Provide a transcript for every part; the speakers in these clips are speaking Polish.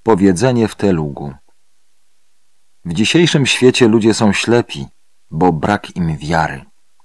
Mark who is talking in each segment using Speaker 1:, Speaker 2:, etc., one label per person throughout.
Speaker 1: Powiedzenie w Telugu. W dzisiejszym świecie ludzie są ślepi, bo brak im wiary.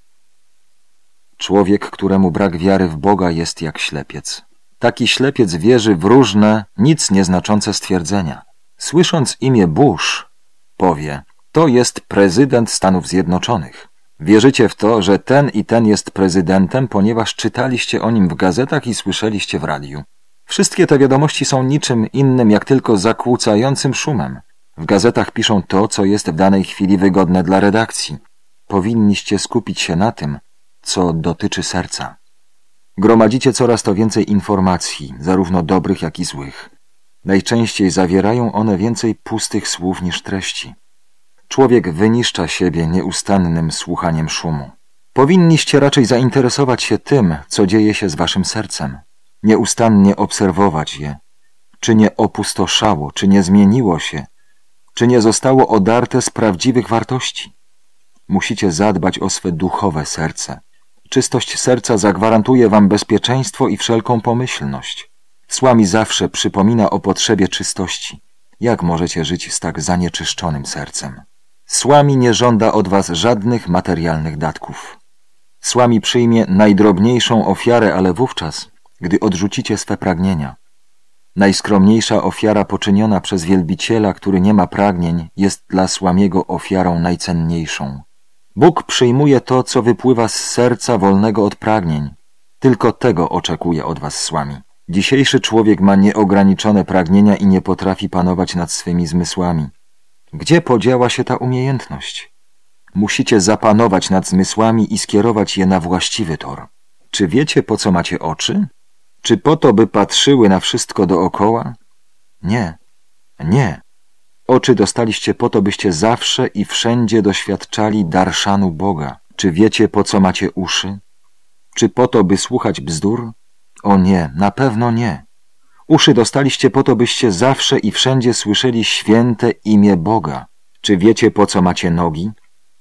Speaker 1: Człowiek, któremu brak wiary w Boga, jest jak ślepiec. Taki ślepiec wierzy w różne, nic nieznaczące stwierdzenia. Słysząc imię Bush, powie: to jest prezydent Stanów Zjednoczonych. Wierzycie w to, że ten i ten jest prezydentem, ponieważ czytaliście o nim w gazetach i słyszeliście w radiu. Wszystkie te wiadomości są niczym innym jak tylko zakłócającym szumem. W gazetach piszą to, co jest w danej chwili wygodne dla redakcji. Powinniście skupić się na tym, co dotyczy serca. Gromadzicie coraz to więcej informacji, zarówno dobrych, jak i złych. Najczęściej zawierają one więcej pustych słów niż treści. Człowiek wyniszcza siebie nieustannym słuchaniem szumu. Powinniście raczej zainteresować się tym, co dzieje się z waszym sercem. Nieustannie obserwować je. Czy nie opustoszało, czy nie zmieniło się, czy nie zostało odarte z prawdziwych wartości. Musicie zadbać o swe duchowe serce. Czystość serca zagwarantuje wam bezpieczeństwo i wszelką pomyślność. Słami zawsze przypomina o potrzebie czystości. Jak możecie żyć z tak zanieczyszczonym sercem? Słami nie żąda od was żadnych materialnych datków. Słami przyjmie najdrobniejszą ofiarę, ale wówczas, gdy odrzucicie swe pragnienia. Najskromniejsza ofiara poczyniona przez wielbiciela, który nie ma pragnień, jest dla Słamiego ofiarą najcenniejszą. Bóg przyjmuje to, co wypływa z serca wolnego od pragnień. Tylko tego oczekuje od was Słami. Dzisiejszy człowiek ma nieograniczone pragnienia i nie potrafi panować nad swymi zmysłami. Gdzie podziała się ta umiejętność? Musicie zapanować nad zmysłami i skierować je na właściwy tor. Czy wiecie, po co macie oczy? Czy po to, by patrzyły na wszystko dookoła? Nie, nie. Oczy dostaliście po to, byście zawsze i wszędzie doświadczali darszanu Boga. Czy wiecie, po co macie uszy? Czy po to, by słuchać bzdur? O nie, na pewno nie. Uszy dostaliście po to, byście zawsze i wszędzie słyszeli święte imię Boga. Czy wiecie, po co macie nogi?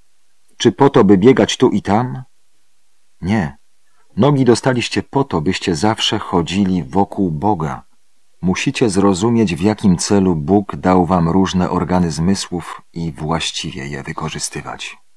Speaker 1: Czy po to, by biegać tu i tam? Nie. Nogi dostaliście po to, byście zawsze chodzili wokół Boga. Musicie zrozumieć, w jakim celu Bóg dał wam różne organy zmysłów i właściwie je wykorzystywać.